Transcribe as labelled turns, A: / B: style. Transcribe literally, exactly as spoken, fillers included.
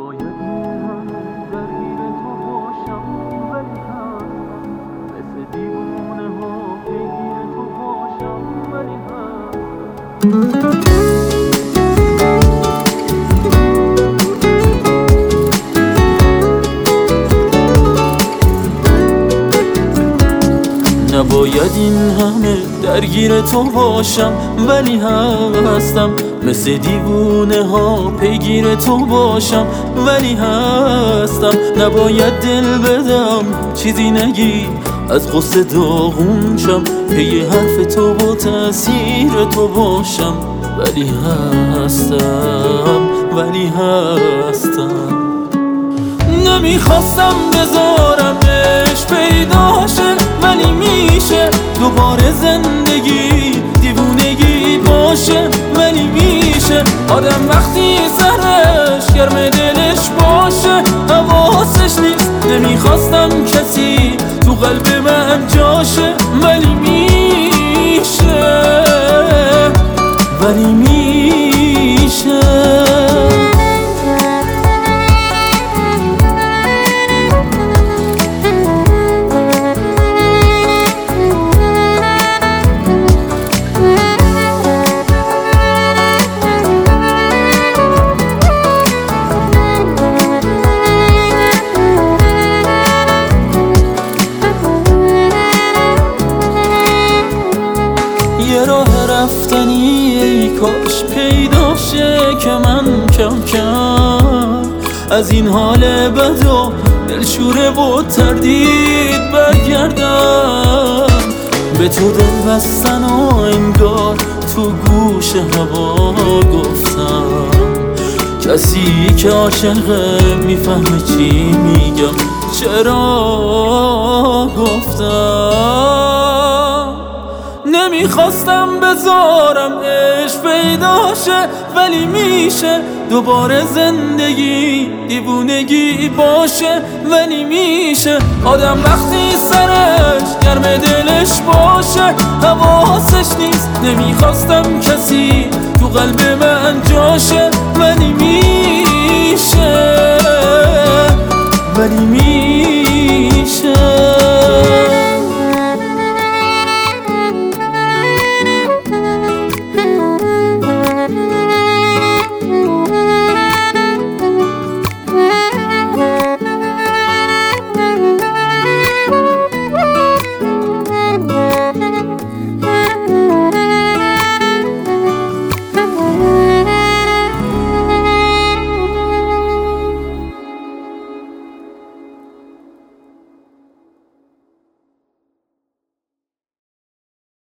A: نباید این همه درگیر تو باشم، ولی هستم مثل دیوونه ها پیگیر تو باشم، ولی هستم. نباید این همه درگیر تو باشم، ولی هستم مثل دیوونه ها پیگیر تو باشم، ولی هستم. نباید دل بدم چیزی نگی، از غصه داغون شم، پی حرف تو با تأثیر تو باشم، ولی هستم، ولی هستم. نمیخواستم بذارمش پیدا شه، ولی میشه دوباره زندگی دیوونگی باشه، ولی میشه آدم وقتی سرش گرم دلش باشه حواسش نیست. نمیخواستم کسی تو قلب من جاشه، ولی میشه، ولی میشه. یه راه رفتنی ای کاش پیدا شه که من کم کم از این حال بد و دلشوره و تردید برگردم. به تو دل بستن و انگار تو گوش هوا گفتم، کسی که عاشقه میفهمه چی میگم، چرا گفتم. نمیخواستم بذارم عشق پیدا شه، ولی میشه دوباره زندگی دیوونگی باشه، ولی میشه آدم وقتی سرش گرم دلش باشه حواسش نیست. نمیخواستم کسی تو قلب من جاشه،